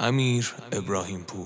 امیر ابراهیم پور.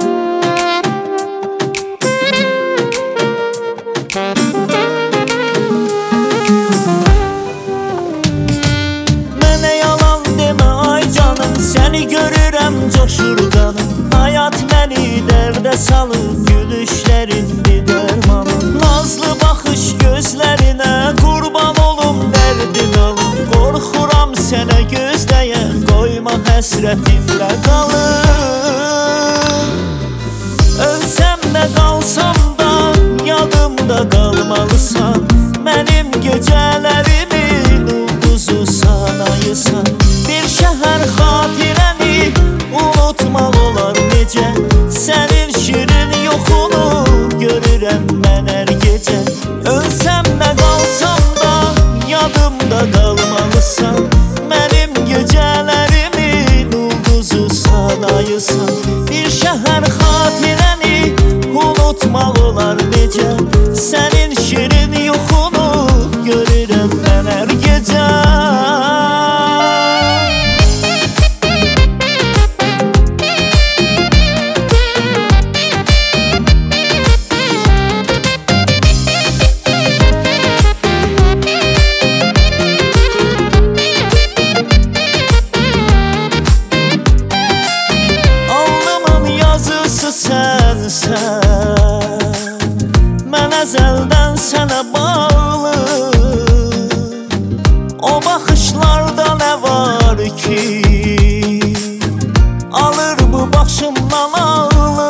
Mənə yalan demə ay canım, səni görürəm coşur qanım. Hayat məni dərdə salır, gülüşlərindir dərmanım. Nazlı baxış gözlərinə qurban olum, dərdin alım. Qorxuram sənə gözləyə, qoyma həsrətimlə qalım. Ölsəm də qalsam da yadımda qalmalısan. Mənim gecələrimin ulduzusan, ayısan. Bir şəhər xatirəni unutmaq olar necə? Sənin şirin yoxunu görürəm mən hər gecə. Ölsəm də qalsam da yadımda qalmalısan. Mənim gecələrimin ulduzusan, ayısan. Bir şəhər xatirəni unutmaq olar necə? Sənin şirin yoxunu görürəm mən hər gecə. Sənsən, mən əzəldən sənə bağlı. O baxışlarda nə var ki, alır bu başımdan ağlı.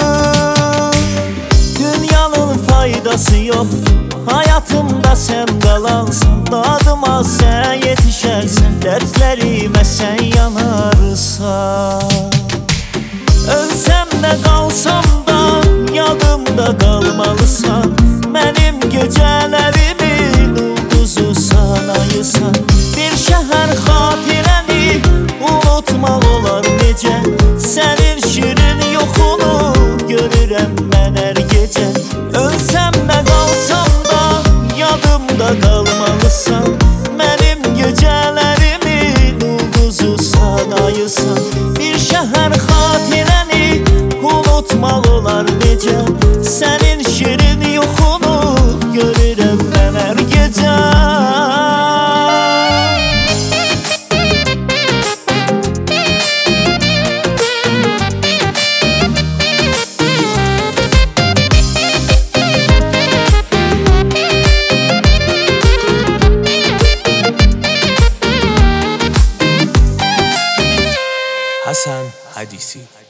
Dünyanın faydası yoxdur, həyatımda sən qalansan. Dadıma sən yetişərsən, dərdlərimə sən yanarsan. Ölsəm də qalsam da yadımda qalmalısan. Mənim gecələrimin ulduzusan, ayısan. Bir şəhər xatirəni unutmaq olar necə? Sənin şirin yoxunu görürəm mən hər gecə. Ölsəm də qalsam da yadımda qalmalısan. Mənim gecələrimin ulduzusan, ayısan. Bir şəhər xatirəni unutmaq olar necə? Sənin şirin yoxunu görürəm mən hər gecə. حسن حدیثی.